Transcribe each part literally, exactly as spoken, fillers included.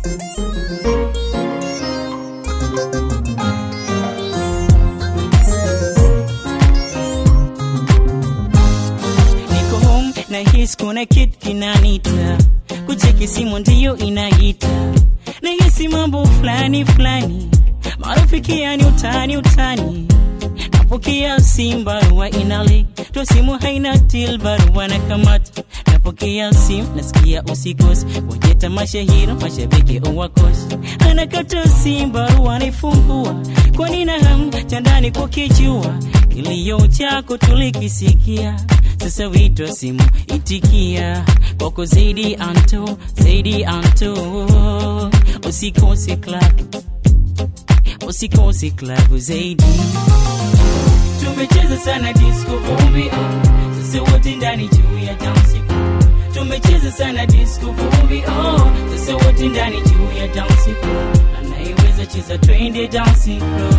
Na hisi kuna kitu kinanita, kucheki simu ndiyo inaita. Na hisi mambo fulani fulani, marafiki yani utani utani. Napokea simu barua inali, to simu haina till barua na kamata. Napokea simu nasikia usikose, waje tamasha hilo mashabiki uwakose. Anakata simu barua naifungua, kwa nina hamu chandani kukijua. Kilio chako tulikisikia, sasa wito simu itikia. Kwako zaidi anto, zaidi anto. Usikose club, usikose club zaidi. Tumecheza sana disco vumbi, oh. Sasa wote ndani juu ya dance floor. Tumecheza sana disco vumbi, oh. Sasa wote ndani juu ya dance floor. Anaiweza cheza twende dance floor,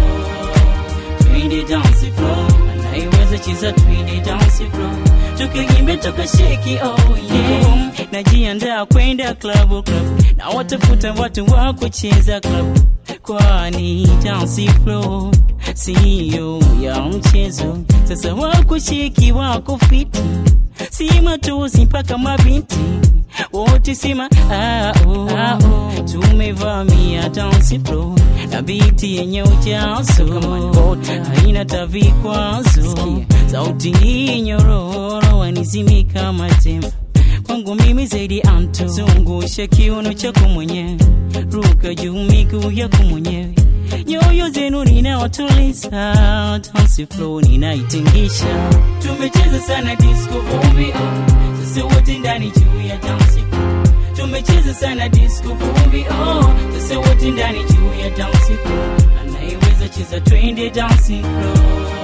twende dance floor. Anaiweza cheza twende dance floor. Tukigimbe toka shake, oh yeah. Najiandaa kwenda club club, na watafuta watu wa kucheza club. Kwani dance floor siyo ya mchezo. Sasa wako shiki wako fiti, si matusi mpaka mabinti. Wote sima ah oh, ah oh. Tumevamia dance floor na biti yenye ujazo, haina tavikwazo. Sauti hii nyororo wanizimika matema. Kwangu mimi zaidi anto, zungusha kiuno chako mwenyewe, ruka juu miguu yako mwenyewe. Nyoyo zenu ninawatuliza, dance floor ninaitingisha. Tumecheza sana disco vumbi, oh. Sasa wote ndani juu ya dance floor. Tumecheza sana disco vumbi, oh. Sasa wote ndani juu ya dance floor. Anaiweza cheza twende dance floor,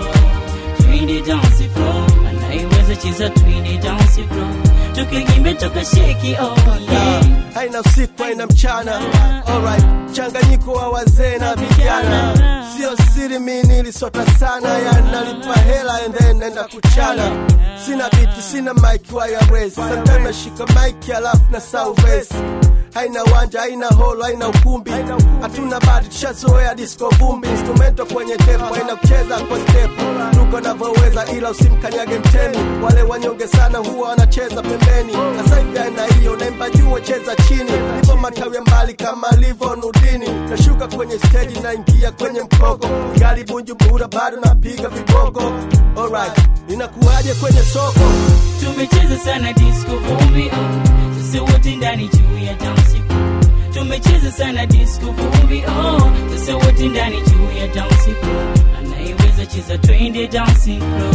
twende dance floor. Anaiweza cheza twende dance floor. Tukigimbe toka shake, oh yeah. Haina usiku haina mchana, alright. Changanyiko wa wazee na vijana, sio siri mimi nilisota sana. Ya nalipa hela and then nenda kuchana. Sina biti, sina mic wa ya race. Sometimes nashika mic alafu na sound race. Haina wanja, haina holo, haina ukumbi. Hatuna badi, tushazoea disco vumbi. Instrumento kwenye tepo, haina kucheza kwa step. Tuko navyoweza ila usimkanyage mtemi. Wale wanyonge sana huwa wanacheza pembeni. Asa hivi haina hiyo, naimba juu cheza chini. Nipo matawi mbali kama livo nudini. Nashuka kwenye stage na ingia kwenye mkogo. Gari Bujumbura bado napiga viboko. Alright, inakuaje kwenye soko? Tumecheza sana disco vumbi, oh. Sasa wote ndani juu ya dance floor. Tumecheza sana disco vumbi, oh. Sasa wote ndani juu ya dance floor. Anaiweza cheza twende dance floor,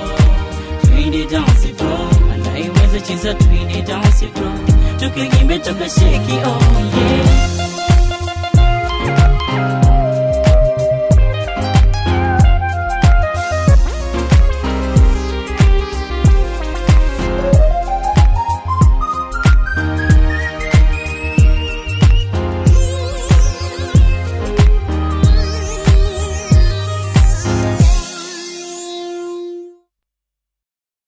twende dance floor. Anaiweza cheza twende dance floor. Tukigimbe toka shake, oh yeah.